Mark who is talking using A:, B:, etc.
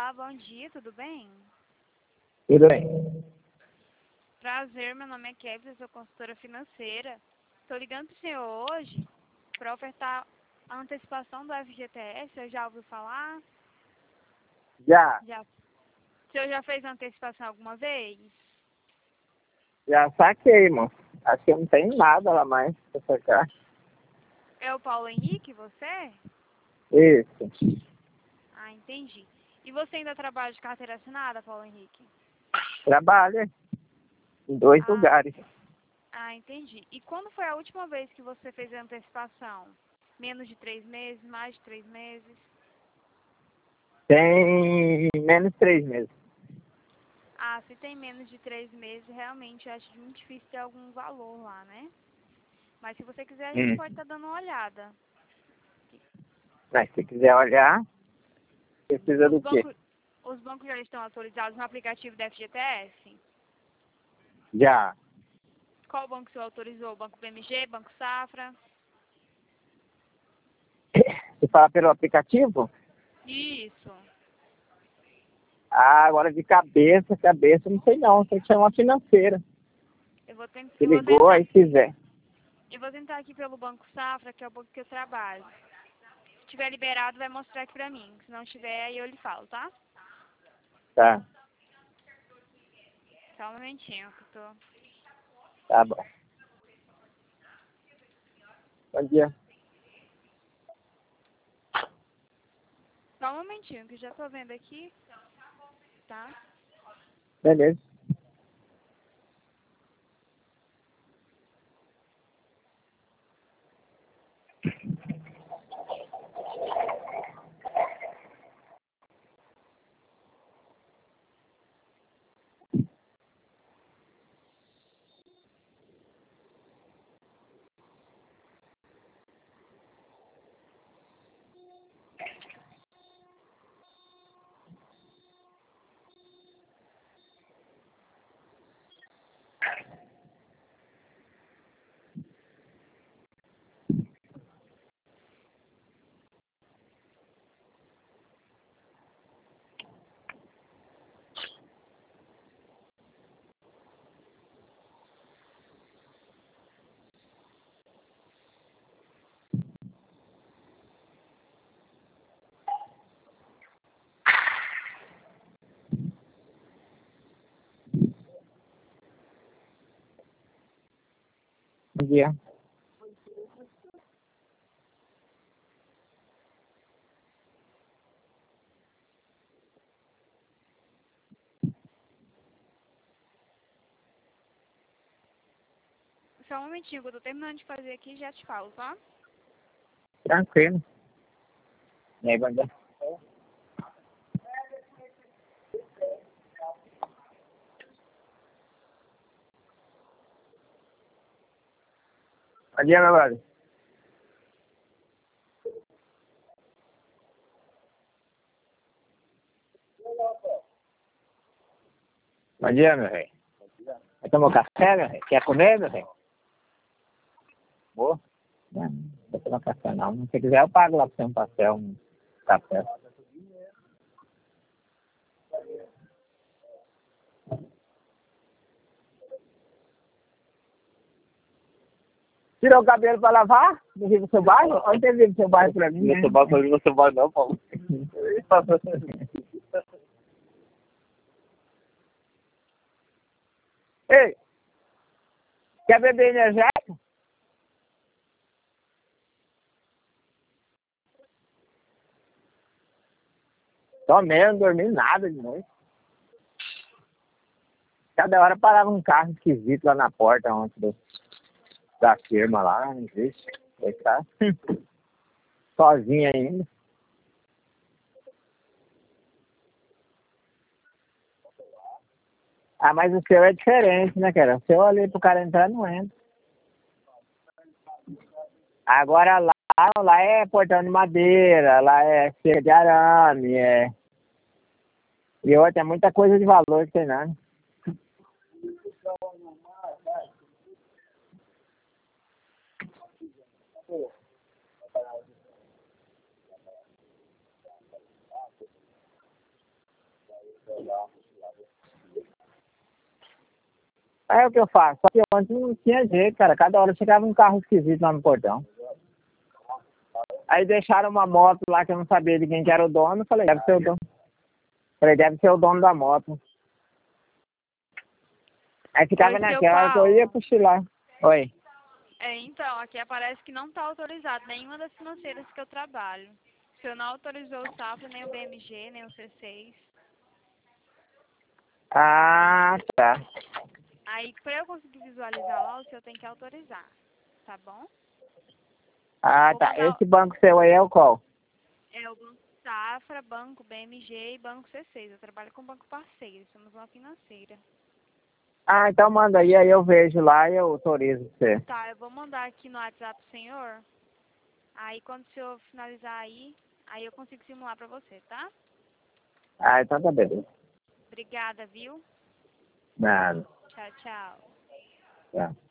A: Olá, bom dia, tudo bem?
B: Tudo bem.
A: Prazer, meu nome é Kevin, eu sou consultora financeira. Estou ligando para o senhor hoje para ofertar a antecipação do FGTS. Você já ouviu falar?
B: Já,
A: O senhor já fez a antecipação alguma vez?
B: já saquei, irmão. Acho que eu não tenho nada lá mais pra sacar.
A: É o Paulo Henrique, você?
B: Isso.
A: Ah, entendi. E você ainda trabalha de carteira assinada, Paulo Henrique?
B: Trabalha em 2
A: Ah,
B: lugares.
A: entendi. E quando foi a última vez que você fez a antecipação? Menos de 3 meses, mais de 3 meses?
B: Tem menos 3 meses.
A: Ah, se tem menos de 3 meses, realmente eu acho muito difícil ter algum valor lá, né? Mas se você quiser, a gente pode estar dando uma olhada.
B: Mas se quiser olhar, precisa
A: Os
B: do quê?
A: bancos, os bancos já estão atualizados no aplicativo da FGTS?
B: Já.
A: Qual banco o senhor autorizou? Banco BMG, Banco Safra?
B: Você fala pelo aplicativo?
A: Isso.
B: Ah, agora de cabeça, não sei não. Tem que chamar uma financeira.
A: Eu vou, tent-
B: Se
A: eu vou
B: ligou,
A: tentar,
B: aí quiser.
A: eu vou tentar aqui pelo Banco Safra, que é o banco que eu trabalho. Se tiver liberado, vai mostrar aqui pra mim. Se não tiver, aí eu lhe falo, tá?
B: Tá,
A: Só um momentinho que eu tô...
B: tá bom. Bom dia.
A: Só um momentinho que eu já tô vendo aqui, tá?
B: Beleza. Bom dia.
A: Só um momentinho que eu tô terminando de fazer aqui e já te falo, tá?
B: Tranquilo. E aí, bom dia. Bom dia, meu brother. Bom dia, meu rei. Vai tomar café, meu rei? Quer comer, meu rei? Vou? Não, não vou tomar café, não. Se quiser, eu pago lá pra você um pastel, um café. Tirou o cabelo pra lavar? No Rio do seu bairro? Onde tem Rio do seu bairro pra mim? No seu bairro, no seu bairro não, Paulo. Ei, quer beber energético? Tomei, não dormi nada de noite. Cada hora parava um carro esquisito lá na porta ontem da firma lá, não existe. Coitado. Sozinho ainda. Ah, mas o seu é diferente, né, cara? O seu ali pro cara entrar não entra. Agora lá é portão de madeira, lá é cerca de arame, é. E outra, é muita coisa de valor que tem lá, né? Aí é o que eu faço. Só que ontem não tinha jeito, cara. Cada hora chegava um carro esquisito lá no portão. Aí deixaram uma moto lá que eu não sabia de quem que era o dono. Falei, deve ser o dono. Falei, deve ser o dono da moto. Aí ficava
A: Oi, seu
B: naquela que eu ia
A: Paulo.
B: cochilar. Oi.
A: Então, aqui aparece que não está autorizado nenhuma das financeiras que eu trabalho. O senhor não autorizou o Safra, nem o BMG, nem o C6.
B: Ah, tá.
A: Aí, para eu conseguir visualizar lá, o senhor tem que autorizar, tá bom?
B: Ah,
A: Vou
B: tá.
A: mandar,
B: Esse banco seu aí é o qual?
A: é o Banco Safra, Banco BMG e Banco C6. Eu trabalho com banco parceiro, somos uma financeira.
B: Ah, então manda aí eu vejo lá e eu autorizo você.
A: Tá, eu vou mandar aqui no WhatsApp pro senhor. Aí, quando o senhor finalizar aí eu consigo simular pra você, tá?
B: Ah, então tá beleza.
A: Obrigada, viu?
B: Nada.
A: Tchau, tchau.
B: Tá.